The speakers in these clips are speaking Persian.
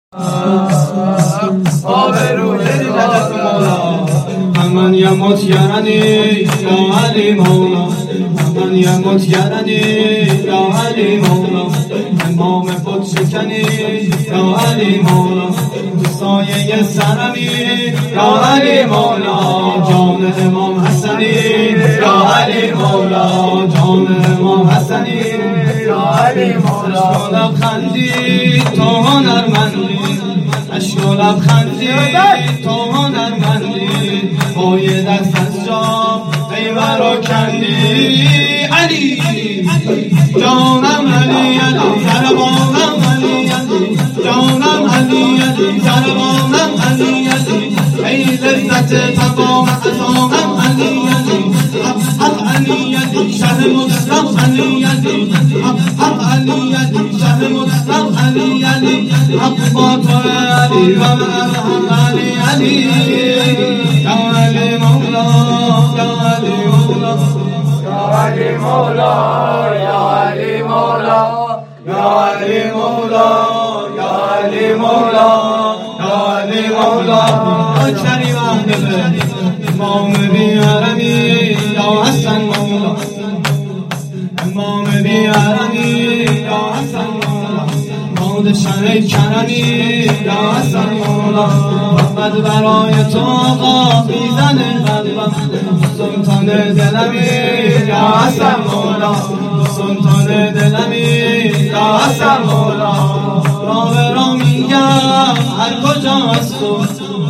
من يموت يرني يا علي مولا من يموت يرني يا علي مولا امام بود شکنی یا علی مولا سایه سرمی یا علی مولا جان امام حسنی یا علی مولا جان امام حسنی یا علی مولا اشک و لبخندی تو هنرمندی اشک و لبخندی تو هنرمندی پای دست از جا پیور و کندی علی جانم علی علی سربانم علی علی جانم علی علی سربانم علی علی ای لذت تمام عزامم علی علی حق علی علی شهر مطلق علی علی حق علی علی شهر مطلق علی علی حق با تو علی و من علی علی یا علی مولا یا علی مولا یا علی مولا یا علی مولا یا علی مولا یا علی مولا یا علی مولا کریم اهل امام بیارمی یا حسن مولا امام بیارمی یا حسن مولا مود شرع کرمی یا حسن مولا محمد برای تو آقا میزن قلبم سلطان دلمی یا حسن مولا سلطان دلمی یا حسن مولا را میگم هر کجا از تو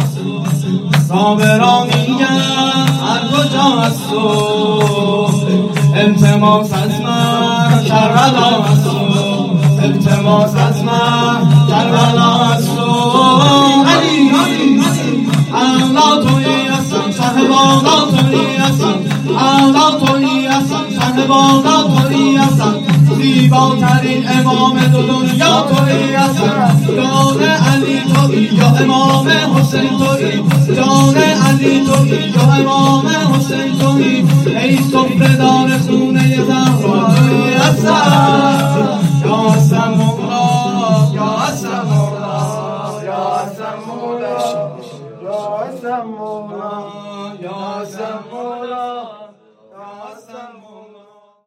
را میگم هر کجا از تو التماس از من کربلا از تو التماس از من کربلا از تو علی الله تویی هستم صاحب الله تویی هستم الله تویی هستم صاحب الله تویی هستم زیباترین امام دو دنیا تویی هستم جان علی تویی یا امام حسین تویی جان علی تویی یا امام حسین تویی ای سفره دار خون